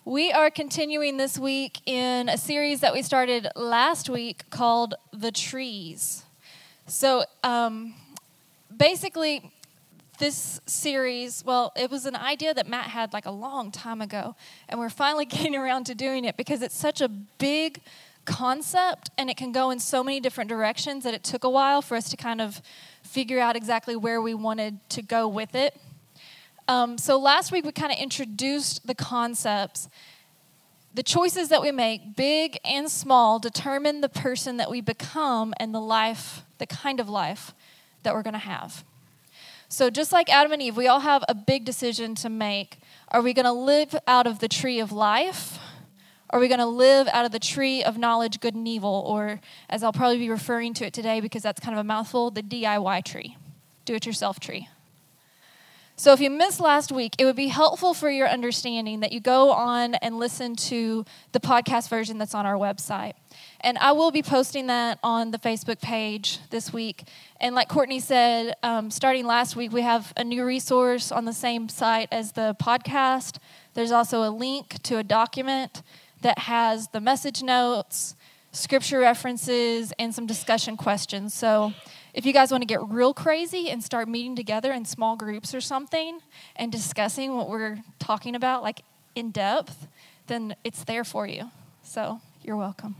We are continuing this week in a series that we started last week called The Trees. So basically, this series, it was an idea that Matt had like a long time ago, and we're finally getting around to doing it because it's such a big concept and it can go in so many different directions that it took a while for us to kind of figure out exactly where we wanted to go with it. So last week we kind of introduced the concepts. The choices that we make, big and small, determine the person that we become and the kind of life that we're going to have. So just like Adam and Eve, we all have a big decision to make. Are we going to live out of the tree of life? Are we going to live out of the tree of knowledge, good and evil? Or, as I'll probably be referring to it today because that's kind of a mouthful, the DIY tree, do-it-yourself tree. So if you missed last week, it would be helpful for your understanding that you go on and listen to the podcast version that's on our website. And I will be posting that on the Facebook page this week. And like Courtney said, starting last week, we have a new resource on the same site as the podcast. There's also a link to a document that has the message notes, scripture references, and some discussion questions. So if you guys want to get real crazy and start meeting together in small groups or something and discussing what we're talking about, like in depth, then it's there for you. So you're welcome.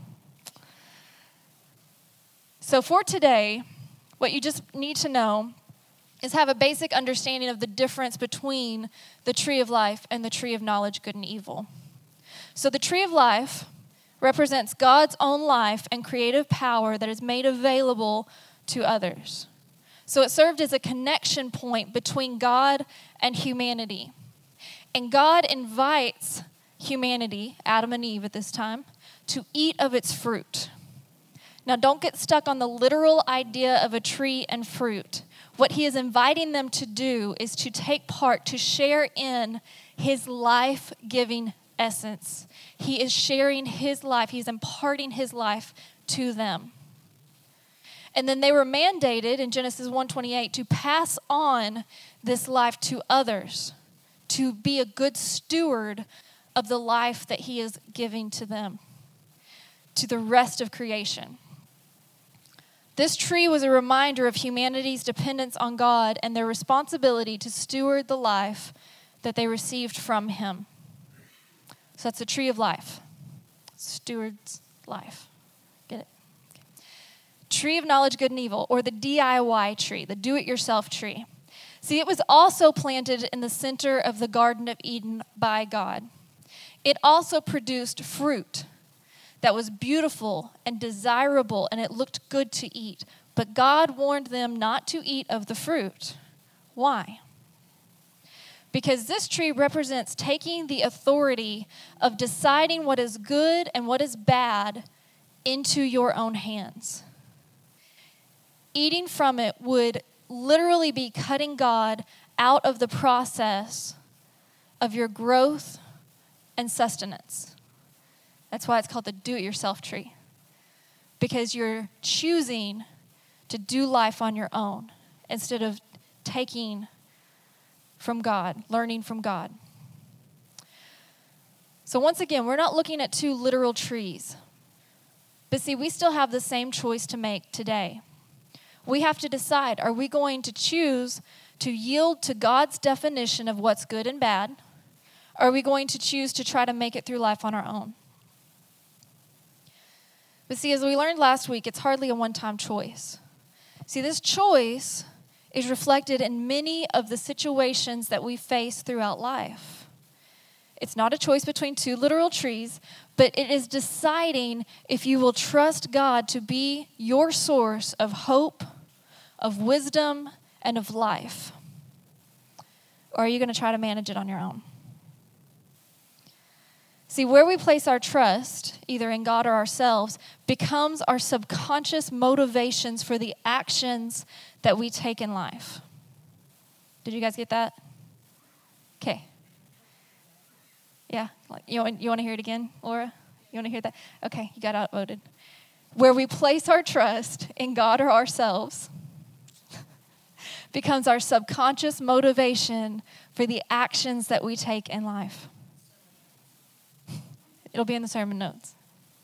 So for today, what you just need to know is have a basic understanding of the difference between the tree of life and the tree of knowledge, good and evil. So the tree of life represents God's own life and creative power that is made available to others. So it served as a connection point between God and humanity. And God invites humanity, Adam and Eve at this time, to eat of its fruit. Now don't get stuck on the literal idea of a tree and fruit. What he is inviting them to do is to take part, to share in his life-giving essence. He is sharing his life. He's imparting his life to them. And then they were mandated in Genesis 1:28 to pass on this life to others, to be a good steward of the life that he is giving to them, to the rest of creation. This tree was a reminder of humanity's dependence on God and their responsibility to steward the life that they received from him. So that's the tree of life. Steward's life. Get it? Okay. Tree of knowledge, good and evil, or the DIY tree, the do-it-yourself tree. See, it was also planted in the center of the Garden of Eden by God. It also produced fruit that was beautiful and desirable, and it looked good to eat. But God warned them not to eat of the fruit. Why? Because this tree represents taking the authority of deciding what is good and what is bad into your own hands. Eating from it would literally be cutting God out of the process of your growth and sustenance. That's why it's called the do-it-yourself tree. Because you're choosing to do life on your own instead of taking from God, learning from God. So once again, we're not looking at two literal trees. But see, we still have the same choice to make today. We have to decide, are we going to choose to yield to God's definition of what's good and bad? Or are we going to choose to try to make it through life on our own? But see, as we learned last week, it's hardly a one-time choice. See, this choice is reflected in many of the situations that we face throughout life. It's not a choice between two literal trees, but it is deciding if you will trust God to be your source of hope, of wisdom, and of life. Or are you going to try to manage it on your own? See, where we place our trust, either in God or ourselves, becomes our subconscious motivations for the actions that we take in life. Did you guys get that? Okay. Yeah. You want to hear it again, Laura? You want to hear that? Okay, you got outvoted. Where we place our trust in God or ourselves becomes our subconscious motivation for the actions that we take in life. It'll be in the sermon notes.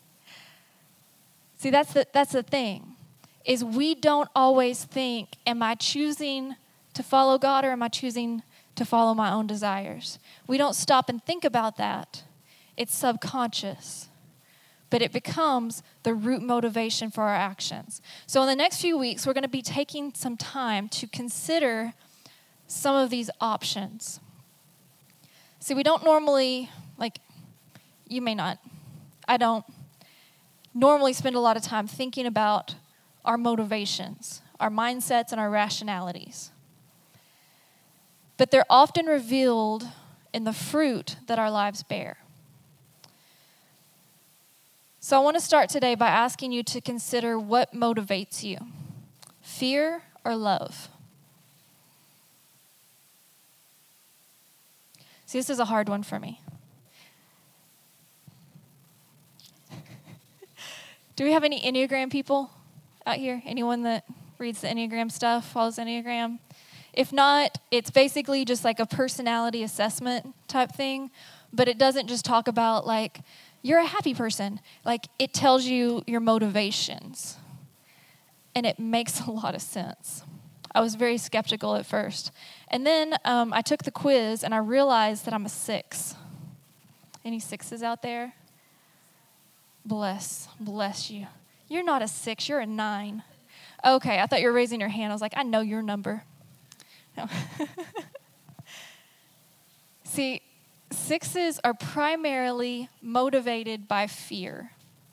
See, that's the thing, is we don't always think, am I choosing to follow God or am I choosing to follow my own desires? We don't stop and think about that. It's subconscious, but it becomes the root motivation for our actions. So in the next few weeks, we're going to be taking some time to consider some of these options. See, we don't normally, you may not, I don't normally spend a lot of time thinking about our motivations, our mindsets, and our rationalities. But they're often revealed in the fruit that our lives bear. So I want to start today by asking you to consider what motivates you, fear or love? See, this is a hard one for me. Do we have any Enneagram people out here? Anyone that reads the Enneagram stuff, follows the Enneagram? If not, it's basically just like a personality assessment type thing, but it doesn't just talk about you're a happy person. It tells you your motivations, and it makes a lot of sense. I was very skeptical at first. And then I took the quiz, and I realized that I'm a 6. Any 6s out there? Bless you. You're not a 6, you're a 9. Okay, I thought you were raising your hand. I was like, I know your number. No. See, 6s are primarily motivated by fear.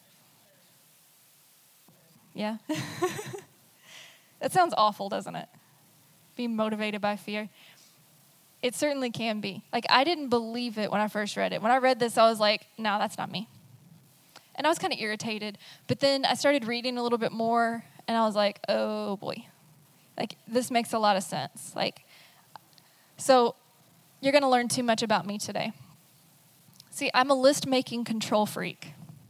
Yeah? That sounds awful, doesn't it? Being motivated by fear. It certainly can be. I didn't believe it when I first read it. When I read this, I was like, no, that's not me. And I was kind of irritated. But then I started reading a little bit more, and I was like, oh, boy. This makes a lot of sense. So you're going to learn too much about me today. See, I'm a list-making control freak.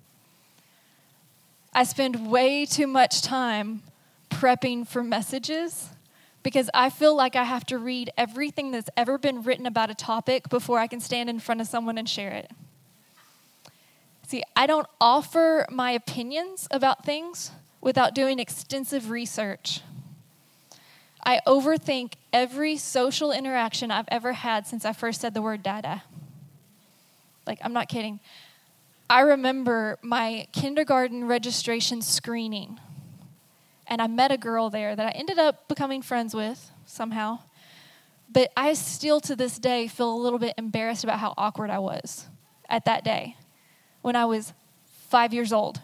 I spend way too much time prepping for messages because I feel like I have to read everything that's ever been written about a topic before I can stand in front of someone and share it. See, I don't offer my opinions about things without doing extensive research. I overthink every social interaction I've ever had since I first said the word dada. I'm not kidding. I remember my kindergarten registration screening, and I met a girl there that I ended up becoming friends with somehow. But I still, to this day, feel a little bit embarrassed about how awkward I was at that day when I was 5 years old.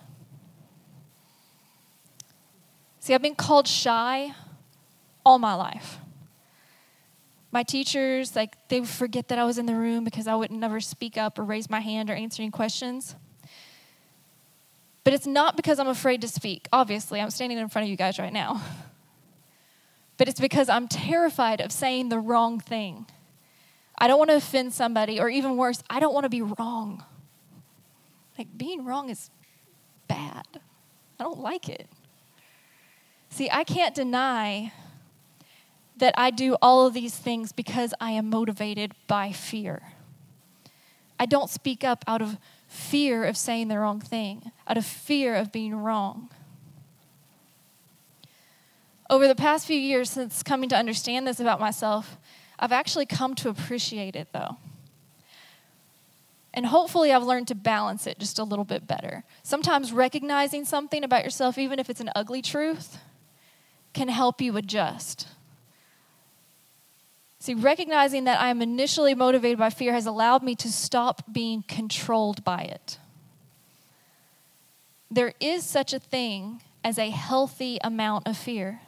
See, I've been called shy all my life. My teachers, they would forget that I was in the room because I would never speak up or raise my hand or answer any questions. But it's not because I'm afraid to speak. Obviously, I'm standing in front of you guys right now. But it's because I'm terrified of saying the wrong thing. I don't want to offend somebody, or even worse, I don't want to be wrong. Being wrong is bad. I don't like it. See, I can't deny that I do all of these things because I am motivated by fear. I don't speak up out of fear of saying the wrong thing, out of fear of being wrong. Over the past few years since coming to understand this about myself, I've actually come to appreciate it, though. And hopefully I've learned to balance it just a little bit better. Sometimes recognizing something about yourself, even if it's an ugly truth, can help you adjust. See, recognizing that I am initially motivated by fear has allowed me to stop being controlled by it. There is such a thing as a healthy amount of fear.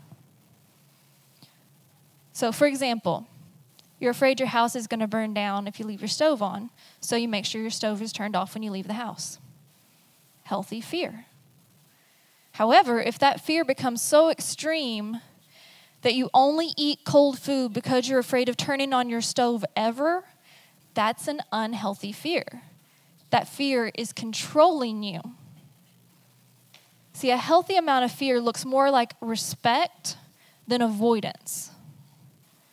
So, for example, you're afraid your house is going to burn down if you leave your stove on, so you make sure your stove is turned off when you leave the house. Healthy fear. However, if that fear becomes so extreme that you only eat cold food because you're afraid of turning on your stove ever, that's an unhealthy fear. That fear is controlling you. See, a healthy amount of fear looks more like respect than avoidance.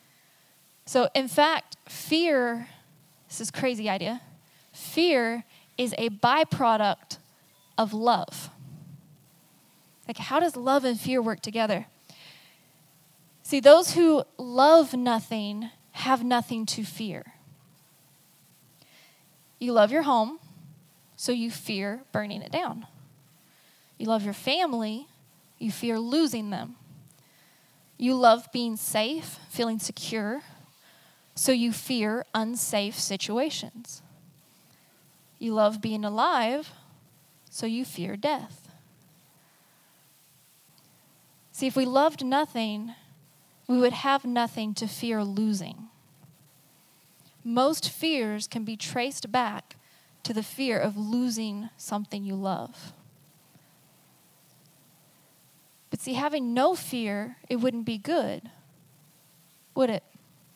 So, in fact, fear, this is a crazy idea, fear is a byproduct of love. Like, how does love and fear work together? See, those who love nothing have nothing to fear. You love your home, so you fear burning it down. You love your family, you fear losing them. You love being safe, feeling secure, so you fear unsafe situations. You love being alive, so you fear death. See, if we loved nothing, we would have nothing to fear losing. Most fears can be traced back to the fear of losing something you love. But see, having no fear, it wouldn't be good, would it?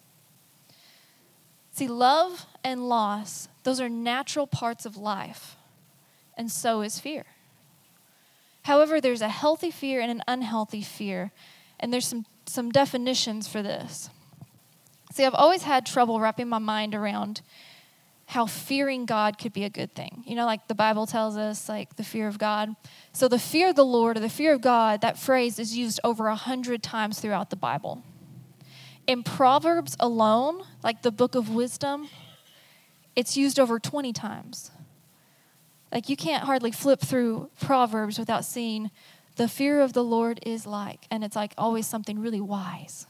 See, love and loss, those are natural parts of life, and so is fear. However, there's a healthy fear and an unhealthy fear, and there's some definitions for this. See, I've always had trouble wrapping my mind around how fearing God could be a good thing. You know, like the Bible tells us, like the fear of God. So the fear of the Lord or the fear of God, that phrase is used over 100 times throughout the Bible. In Proverbs alone, like the book of wisdom, it's used over 20 times. Like you can't hardly flip through Proverbs without seeing the fear of the Lord is like, and it's like always something really wise.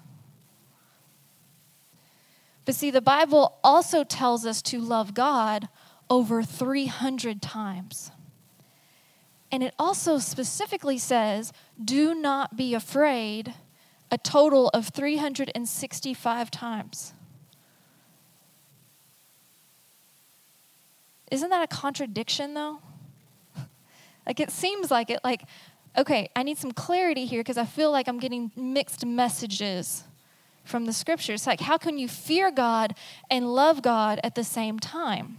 But see, the Bible also tells us to love God over 300 times. And it also specifically says, do not be afraid, a total of 365 times. Isn't that a contradiction, though? Like, it seems like it, like, okay, I need some clarity here because I feel like I'm getting mixed messages from the scriptures. Like, how can you fear God and love God at the same time?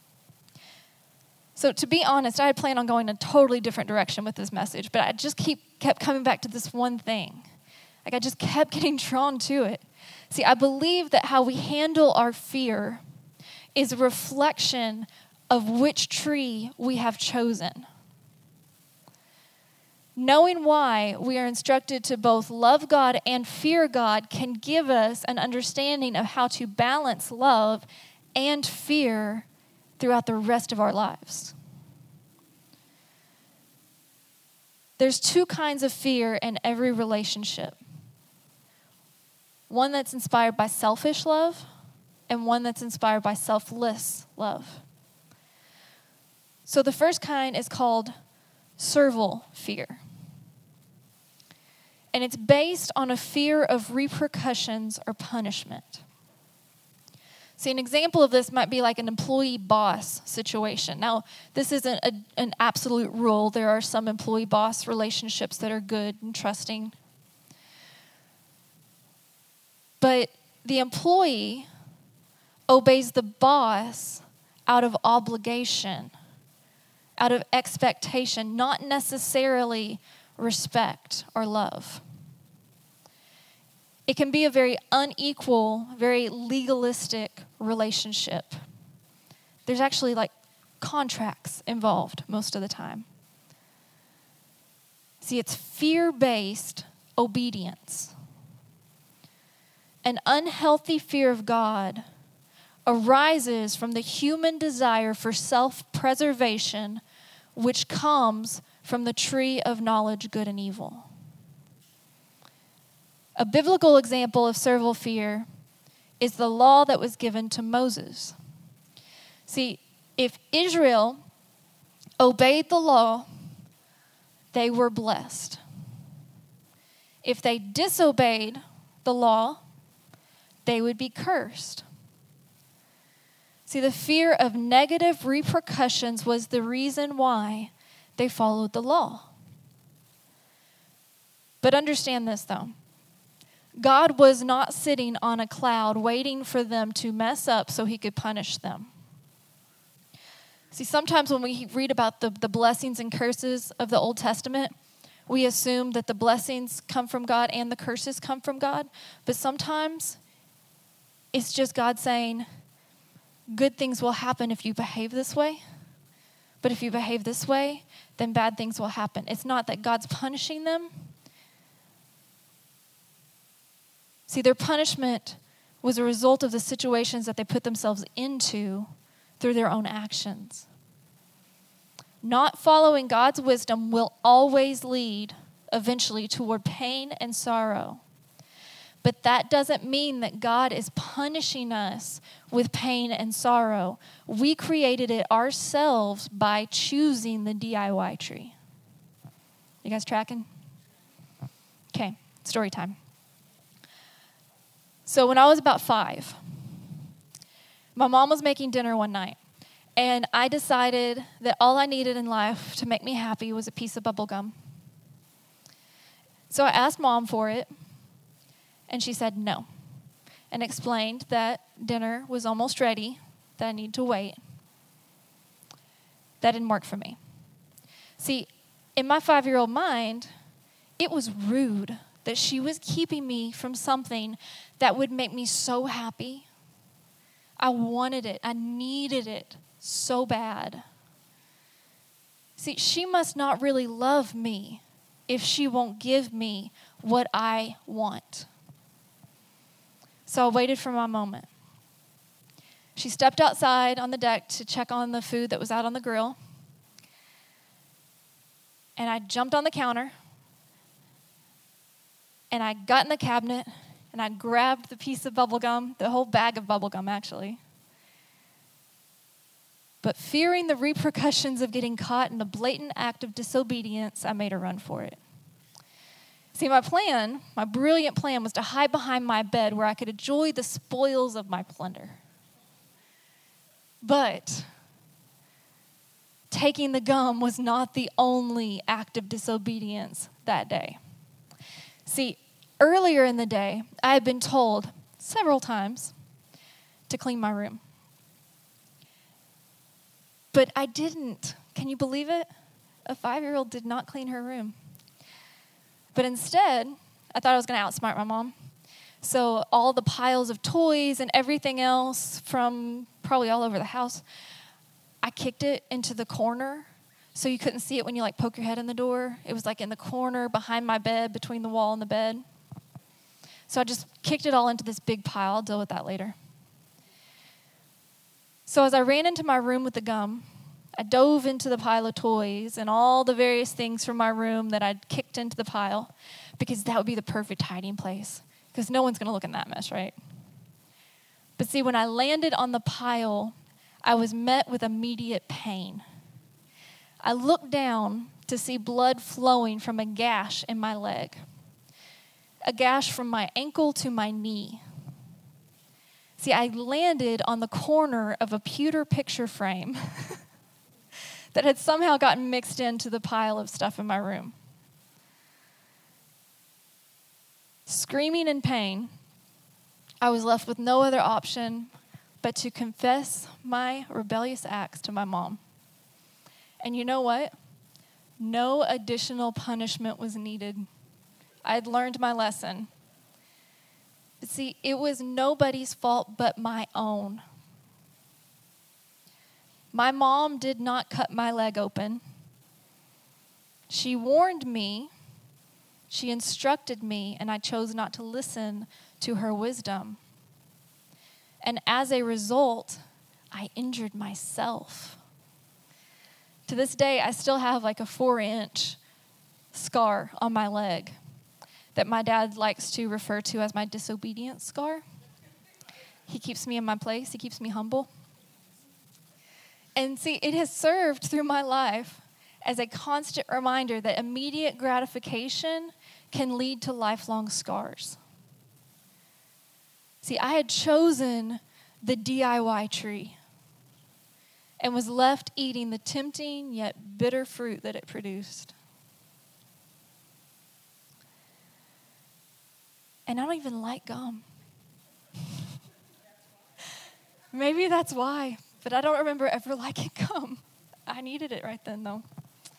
So to be honest, I had planned on going a totally different direction with this message, but I just kept coming back to this one thing. Like, I just kept getting drawn to it. See, I believe that how we handle our fear is a reflection of which tree we have chosen. Knowing why we are instructed to both love God and fear God can give us an understanding of how to balance love and fear throughout the rest of our lives. There's two kinds of fear in every relationship. One that's inspired by selfish love and one that's inspired by selfless love. So the first kind is called servile fear. And it's based on a fear of repercussions or punishment. See, an example of this might be like an employee-boss situation. Now, this isn't an absolute rule. There are some employee-boss relationships that are good and trusting. But the employee obeys the boss out of obligation, out of expectation, not necessarily respect or love. It can be a very unequal, very legalistic relationship. There's actually like contracts involved most of the time. See, it's fear-based obedience. An unhealthy fear of God arises from the human desire for self-preservation, which comes from the tree of knowledge, good and evil. A biblical example of servile fear is the law that was given to Moses. See, if Israel obeyed the law, they were blessed. If they disobeyed the law, they would be cursed. See, the fear of negative repercussions was the reason why they followed the law. But understand this, though. God was not sitting on a cloud waiting for them to mess up so he could punish them. See, sometimes when we read about the blessings and curses of the Old Testament, we assume that the blessings come from God and the curses come from God. But sometimes it's just God saying, good things will happen if you behave this way. But if you behave this way, then bad things will happen. It's not that God's punishing them. See, their punishment was a result of the situations that they put themselves into through their own actions. Not following God's wisdom will always lead eventually toward pain and sorrow. But that doesn't mean that God is punishing us with pain and sorrow. We created it ourselves by choosing the DIY tree. You guys tracking? Okay, story time. So when I was about 5, my mom was making dinner one night, and I decided that all I needed in life to make me happy was a piece of bubble gum. So I asked Mom for it, and she said no, and explained that dinner was almost ready, that I need to wait. That didn't work for me. See, in my 5-year-old mind, it was rude that she was keeping me from something that would make me so happy. I wanted it. I needed it so bad. See, she must not really love me if she won't give me what I want. So I waited for my moment. She stepped outside on the deck to check on the food that was out on the grill. And I jumped on the counter. And I got in the cabinet, and I grabbed the piece of bubble gum, the whole bag of bubble gum, actually. But fearing the repercussions of getting caught in a blatant act of disobedience, I made a run for it. See, my brilliant plan, was to hide behind my bed where I could enjoy the spoils of my plunder. But taking the gum was not the only act of disobedience that day. See, earlier in the day, I had been told several times to clean my room. But I didn't. Can you believe it? A 5-year-old did not clean her room. But instead, I thought I was going to outsmart my mom. So all the piles of toys and everything else from probably all over the house, I kicked it into the corner so you couldn't see it when you poke your head in the door. It was in the corner behind my bed, between the wall and the bed. So I just kicked it all into this big pile. I'll deal with that later. So as I ran into my room with the gum, I dove into the pile of toys and all the various things from my room that I'd kicked into the pile, because that would be the perfect hiding place, because no one's going to look in that mess, right? But see, when I landed on the pile, I was met with immediate pain. I looked down to see blood flowing from a gash in my leg, a gash from my ankle to my knee. See, I landed on the corner of a pewter picture frame that had somehow gotten mixed into the pile of stuff in my room. Screaming in pain, I was left with no other option but to confess my rebellious acts to my mom. And you know what? No additional punishment was needed. I had learned my lesson. But see, it was nobody's fault but my own. My mom did not cut my leg open. She warned me, she instructed me, and I chose not to listen to her wisdom. And as a result, I injured myself. To this day, I still have a 4-inch scar on my leg that my dad likes to refer to as my disobedience scar. He keeps me in my place. He keeps me humble. And see, it has served through my life as a constant reminder that immediate gratification can lead to lifelong scars. See, I had chosen the DIY tree and was left eating the tempting yet bitter fruit that it produced. And I don't even like gum. Maybe that's why, but I don't remember ever liking gum. I needed it right then, though.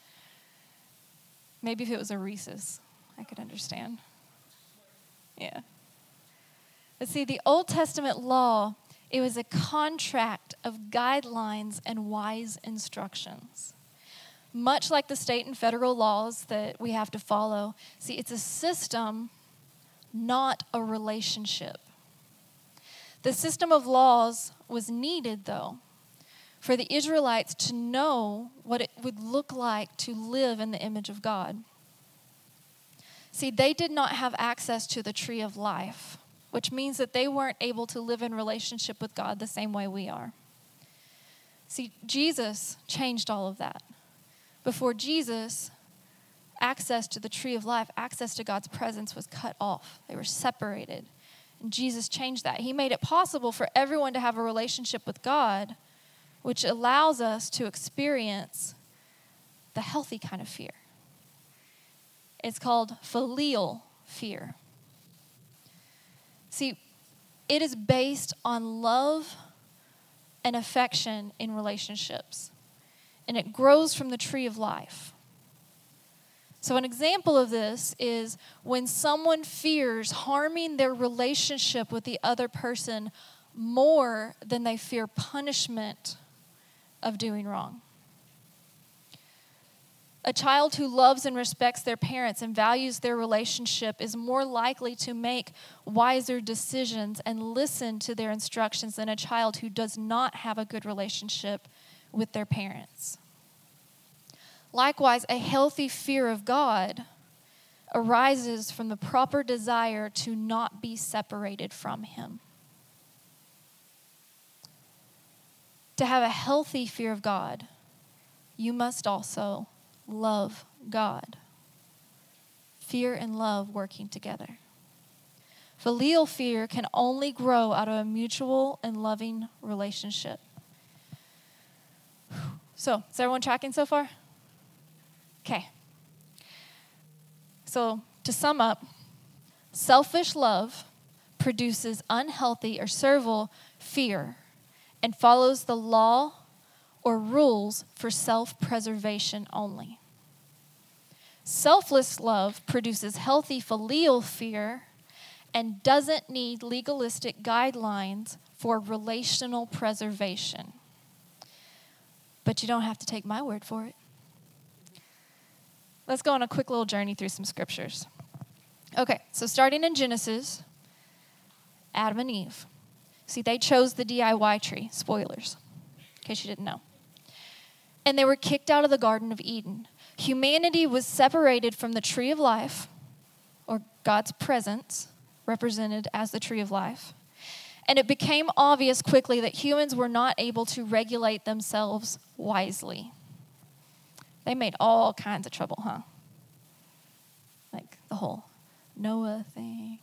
Maybe if it was a Reese's, I could understand. Yeah. But see, the Old Testament law It was a contract of guidelines and wise instructions. Much like the state and federal laws that we have to follow. See, it's a system, not a relationship. The system of laws was needed, though, for the Israelites to know what it would look like to live in the image of God. See, they did not have access to the tree of life, which means that they weren't able to live in relationship with God the same way we are. See, Jesus changed all of that. Before Jesus, access to the tree of life, access to God's presence was cut off. They were separated. And Jesus changed that. He made it possible for everyone to have a relationship with God, which allows us to experience the healthy kind of fear. It's called filial fear. See, it is based on love and affection in relationships, and it grows from the tree of life. So an example of this is when someone fears harming their relationship with the other person more than they fear punishment of doing wrong. A child who loves and respects their parents and values their relationship is more likely to make wiser decisions and listen to their instructions than a child who does not have a good relationship with their parents. Likewise, a healthy fear of God arises from the proper desire to not be separated from Him. To have a healthy fear of God, you must also love God. Fear and love working together. Filial fear can only grow out of a mutual and loving relationship. So, is everyone tracking so far? Okay. So, to sum up, selfish love produces unhealthy or servile fear and follows the law or rules for self-preservation only. Selfless love produces healthy filial fear and doesn't need legalistic guidelines for relational preservation. But you don't have to take my word for it. Let's go on a quick little journey through some scriptures. Okay, so starting in Genesis, Adam and Eve. See, they chose the DIY tree. Spoilers, in case you didn't know. And they were kicked out of the Garden of Eden. Humanity was separated from the tree of life, or God's presence, represented as the tree of life. And it became obvious quickly that humans were not able to regulate themselves wisely. They made all kinds of trouble, huh? Like the whole Noah thing,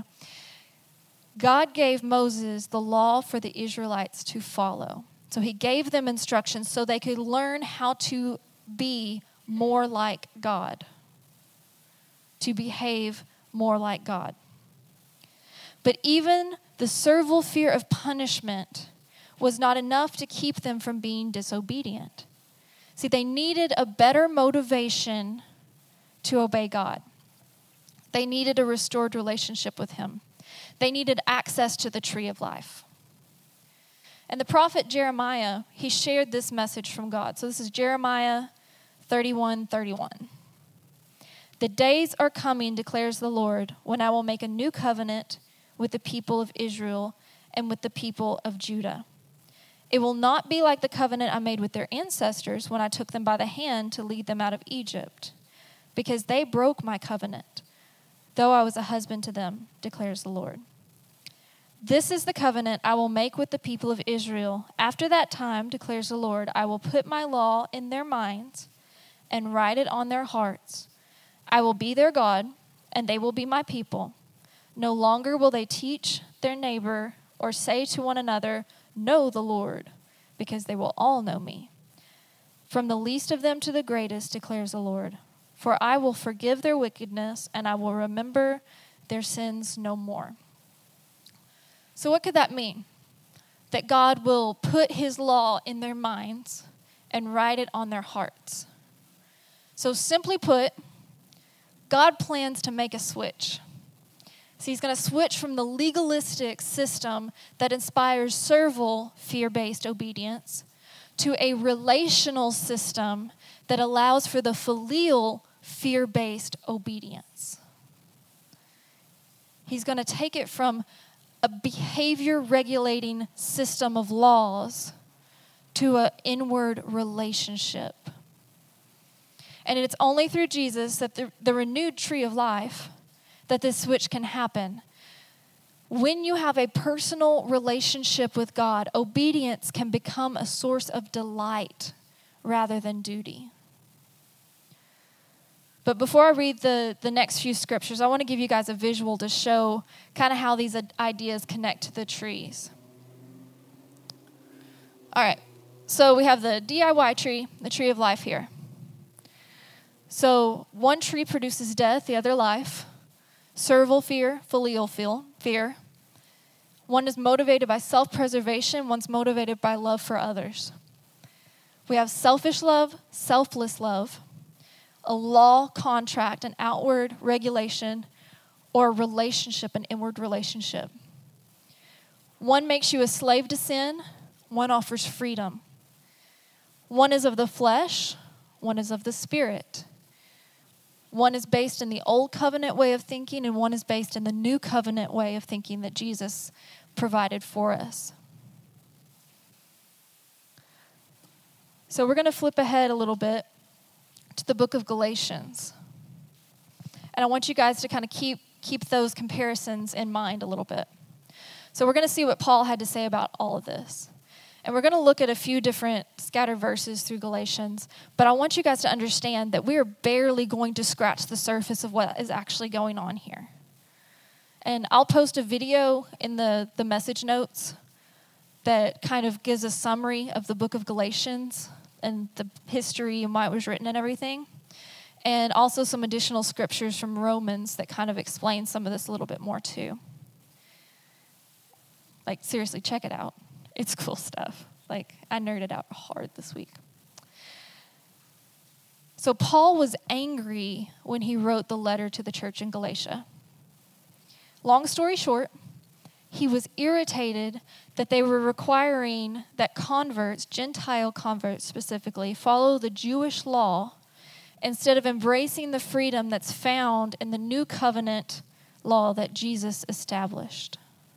God gave Moses the law for the Israelites to follow. So he gave them instructions so they could learn how to be more like God, to behave more like God. But even the servile fear of punishment was not enough to keep them from being disobedient. See, they needed a better motivation to obey God. They needed a restored relationship with Him. They needed access to the tree of life. And the prophet Jeremiah, he shared this message from God. So this is Jeremiah 31:31. The days are coming, declares the Lord, when I will make a new covenant with the people of Israel and with the people of Judah. It will not be like the covenant I made with their ancestors when I took them by the hand to lead them out of Egypt, because they broke my covenant, though I was a husband to them, declares the Lord. This is the covenant I will make with the people of Israel. After that time, declares the Lord, I will put my law in their minds and write it on their hearts. I will be their God, and they will be my people. No longer will they teach their neighbor or say to one another, know the Lord, because they will all know me. From the least of them to the greatest, declares the Lord. For I will forgive their wickedness, and I will remember their sins no more. So what could that mean? That God will put His law in their minds and write it on their hearts. So simply put, God plans to make a switch. So he's going to switch from the legalistic system that inspires servile, fear-based obedience to a relational system that allows for the filial, fear-based obedience. He's going to take it from a behavior-regulating system of laws to an inward relationship. And it's only through Jesus, that the renewed tree of life, that this switch can happen. When you have a personal relationship with God, obedience can become a source of delight rather than duty. But before I read the next few scriptures, I want to give you guys a visual to show kind of how these ideas connect to the trees. All right, so we have the DIY tree, the tree of life here. So one tree produces death, the other life. Servile fear, filial fear. One is motivated by self-preservation, one's motivated by love for others. We have selfish love, selfless love, a law contract, an outward regulation, or a relationship, an inward relationship. One makes you a slave to sin, one offers freedom. One is of the flesh, one is of the spirit. One is based in the old covenant way of thinking, and one is based in the new covenant way of thinking that Jesus provided for us. So we're going to flip ahead a little bit to the book of Galatians. And I want you guys to kind of keep those comparisons in mind a little bit. So we're going to see what Paul had to say about all of this. And we're going to look at a few different scattered verses through Galatians. But I want you guys to understand that we are barely going to scratch the surface of what is actually going on here. And I'll post a video in the message notes that kind of gives a summary of the book of Galatians and the history and why it was written and everything. And also some additional scriptures from Romans that kind of explain some of this a little bit more too. Like, seriously, check it out. It's cool stuff. Like, I nerded out hard this week. So Paul was angry when he wrote the letter to the church in Galatia. Long story short, he was irritated that they were requiring that converts, Gentile converts specifically, follow the Jewish law instead of embracing the freedom that's found in the new covenant law that Jesus established.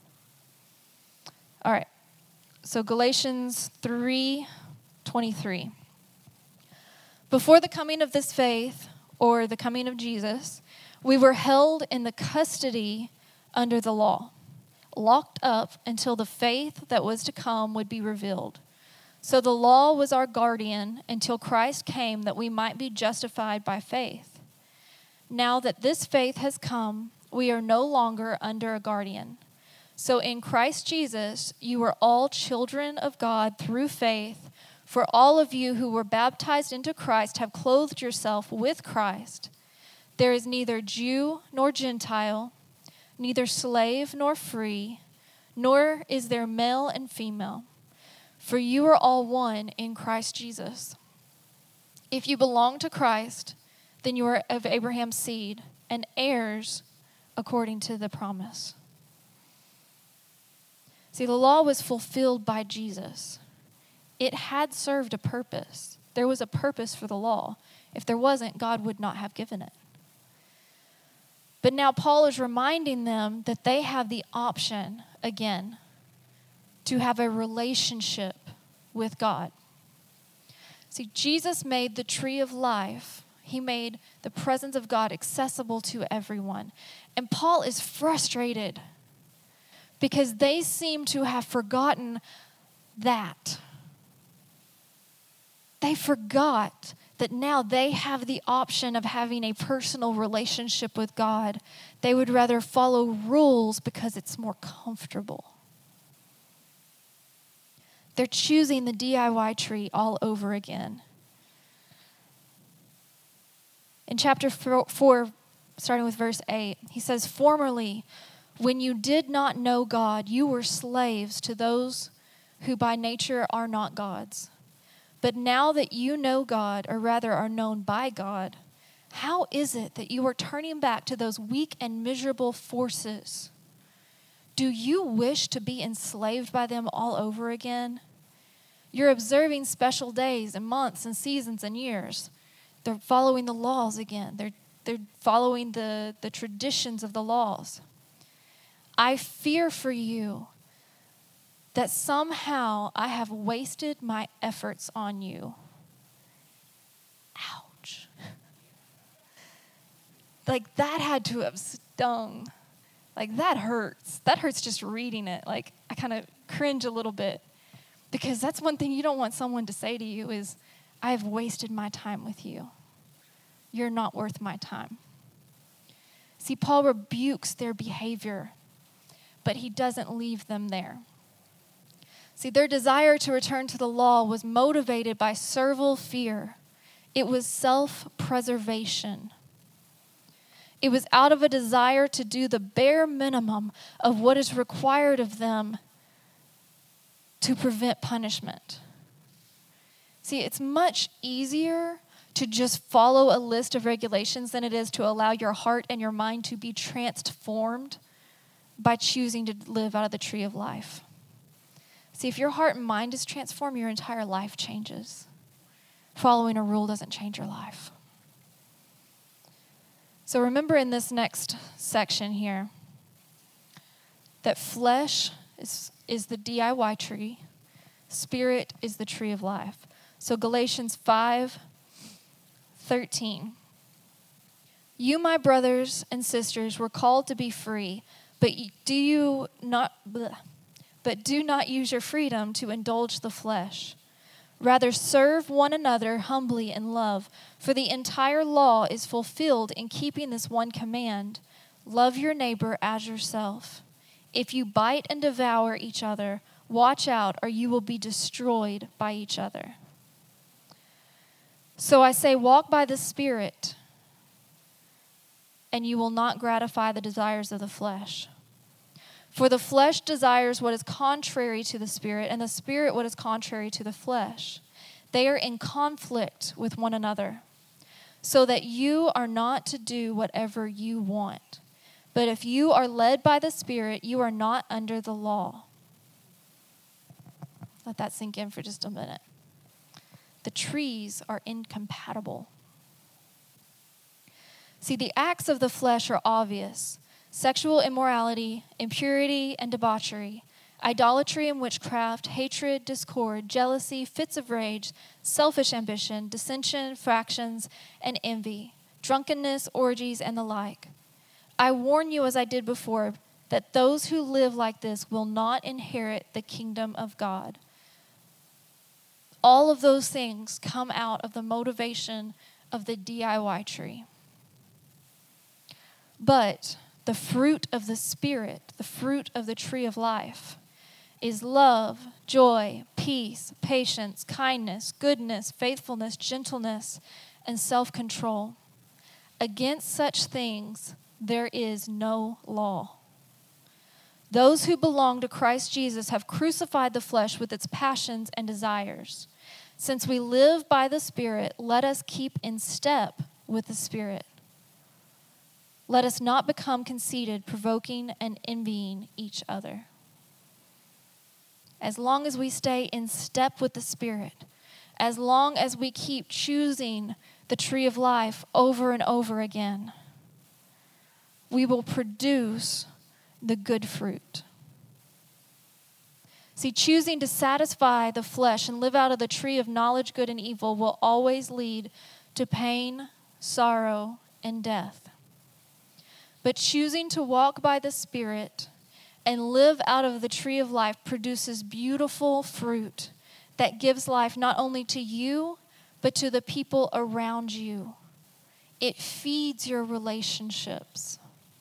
All right. So Galatians 3:23. Before the coming of this faith, or the coming of Jesus, we were held in the custody under the law, locked up until the faith that was to come would be revealed. So the law was our guardian until Christ came that we might be justified by faith. Now that this faith has come, we are no longer under a guardian. So in Christ Jesus, you are all children of God through faith. For all of you who were baptized into Christ have clothed yourself with Christ. There is neither Jew nor Gentile, neither slave nor free, nor is there male and female. For you are all one in Christ Jesus. If you belong to Christ, then you are of Abraham's seed and heirs according to the promise. See, the law was fulfilled by Jesus. It had served a purpose. There was a purpose for the law. If there wasn't, God would not have given it. But now Paul is reminding them that they have the option, again, to have a relationship with God. See, Jesus made the tree of life. He made the presence of God accessible to everyone. And Paul is frustrated because they seem to have forgotten that. They forgot that now they have the option of having a personal relationship with God. They would rather follow rules because it's more comfortable. They're choosing the DIY tree all over again. In chapter 4, starting with verse 8, he says, "Formerly, when you did not know God, you were slaves to those who by nature are not gods. But now that you know God, or rather are known by God, How is it that you are turning back to those weak and miserable forces? Do you wish to be enslaved by them all over again? You're observing special days and months and seasons and years. They're following the laws again. They're following the traditions of the laws. I fear for you that somehow I have wasted my efforts on you. Ouch. Like, that had to have stung. Like, that hurts. That hurts just reading it. Like, I kind of cringe a little bit. Because that's one thing you don't want someone to say to you is, I have wasted my time with you. You're not worth my time. See, Paul rebukes their behavior, but he doesn't leave them there. See, their desire to return to the law was motivated by servile fear. It was self-preservation. It was out of a desire to do the bare minimum of what is required of them to prevent punishment. See, it's much easier to just follow a list of regulations than it is to allow your heart and your mind to be transformed by choosing to live out of the tree of life. See, if your heart and mind is transformed, your entire life changes. Following a rule doesn't change your life. So remember in this next section here that flesh is the DIY tree, spirit is the tree of life. So Galatians 5:13. You, my brothers and sisters, were called to be free, but do not use your freedom to indulge the flesh. Rather, serve one another humbly in love, for the entire law is fulfilled in keeping this one command: love your neighbor as yourself. If you bite and devour each other, watch out, or you will be destroyed by each other. So I say, walk by the Spirit, and you will not gratify the desires of the flesh. For the flesh desires what is contrary to the Spirit, and the Spirit what is contrary to the flesh. They are in conflict with one another, so that you are not to do whatever you want. But if you are led by the Spirit, you are not under the law. Let that sink in for just a minute. The trees are incompatible. See, the acts of the flesh are obvious: sexual immorality, impurity and debauchery, idolatry and witchcraft, hatred, discord, jealousy, fits of rage, selfish ambition, dissension, factions, and envy, drunkenness, orgies, and the like. I warn you, as I did before, that those who live like this will not inherit the kingdom of God. All of those things come out of the motivation of the DIY tree. But the fruit of the Spirit, the fruit of the tree of life, is love, joy, peace, patience, kindness, goodness, faithfulness, gentleness, and self-control. Against such things there is no law. Those who belong to Christ Jesus have crucified the flesh with its passions and desires. Since we live by the Spirit, let us keep in step with the Spirit. Let us not become conceited, provoking and envying each other. As long as we stay in step with the Spirit, as long as we keep choosing the tree of life over and over again, we will produce the good fruit. See, choosing to satisfy the flesh and live out of the tree of knowledge, good and evil will always lead to pain, sorrow, and death. But choosing to walk by the Spirit and live out of the tree of life produces beautiful fruit that gives life not only to you, but to the people around you. It feeds your relationships.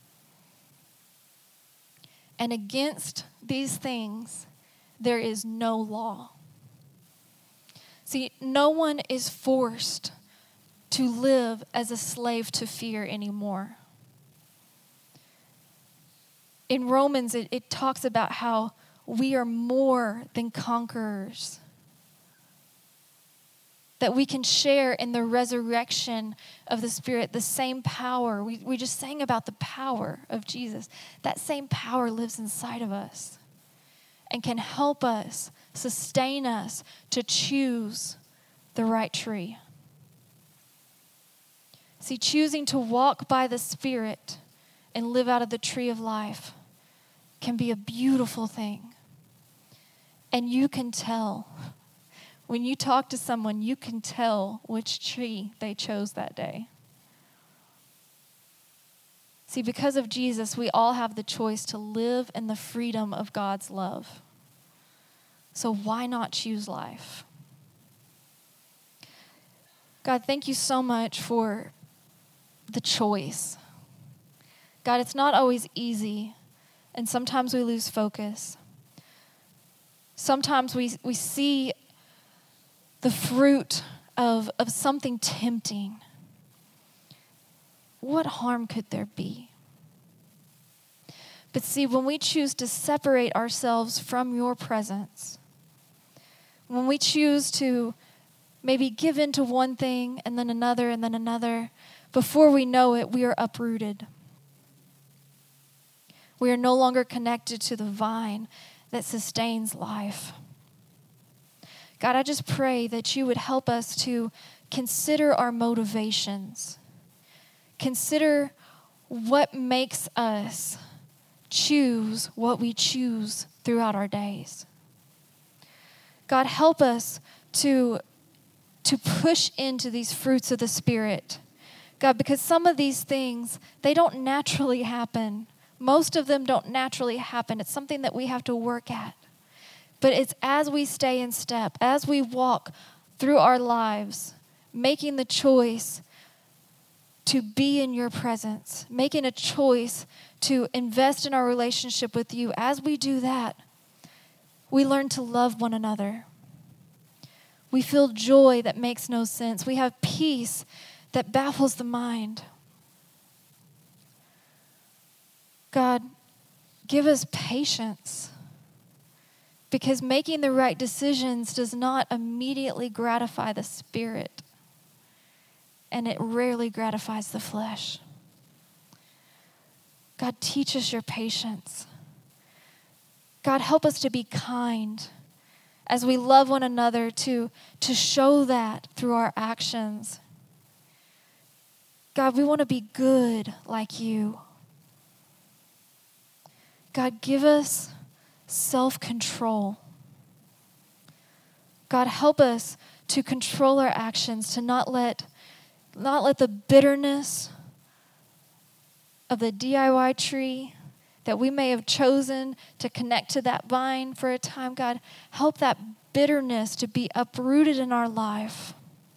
And against these things, there is no law. See, no one is forced to live as a slave to fear anymore. In Romans, it talks about how we are more than conquerors. that we can share in the resurrection of the Spirit, the same power. We just sang about the power of Jesus. That same power lives inside of us and can help us, sustain us to choose the right tree. See, choosing to walk by the Spirit and live out of the tree of life can be a beautiful thing. And you can tell. When you talk to someone, you can tell which tree they chose that day. See, because of Jesus, we all have the choice to live in the freedom of God's love. So why not choose life? God, thank you so much for the choice. God, it's not always easy, and sometimes we lose focus. Sometimes we see the fruit of something tempting. What harm could there be? But see, when we choose to separate ourselves from your presence, when we choose to maybe give in to one thing and then another, before we know it, we are uprooted. We are no longer connected to the vine that sustains life. God, I just pray that you would help us to consider our motivations. Consider what makes us choose what we choose throughout our days. God, help us to push into these fruits of the Spirit. God, because some of these things, they don't naturally happen. Most of them don't naturally happen. It's something that we have to work at. But it's as we stay in step, as we walk through our lives, making the choice to be in your presence, making a choice to invest in our relationship with you. As we do that, we learn to love one another. We feel joy that makes no sense. We have peace that baffles the mind. God, give us patience, because making the right decisions does not immediately gratify the spirit, and it rarely gratifies the flesh. God, teach us your patience. God, help us to be kind as we love one another, to show that through our actions. God, we want to be good like you. God, give us self-control. God, help us to control our actions, to not let the bitterness of the DIY tree that we may have chosen to connect to that vine for a time. God, help that bitterness to be uprooted in our life.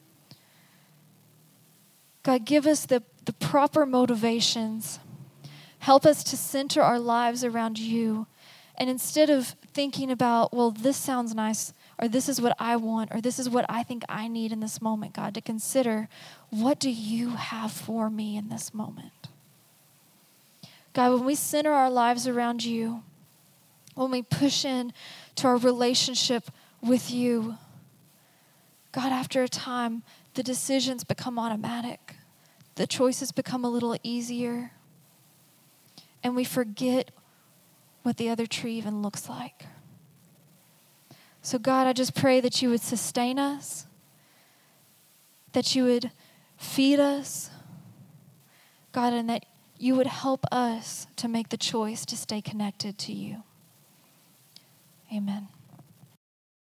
God, give us the proper motivations. Help us to center our lives around you. And instead of thinking about, well, this sounds nice, or this is what I want, or this is what I think I need in this moment, God, to consider, what do you have for me in this moment? God, when we center our lives around you, when we push in to our relationship with you, God, after a time, the decisions become automatic. The choices become a little easier. And we forget what the other tree even looks like. So God, I just pray that you would sustain us, that you would feed us, God, and that you would help us to make the choice to stay connected to you. Amen.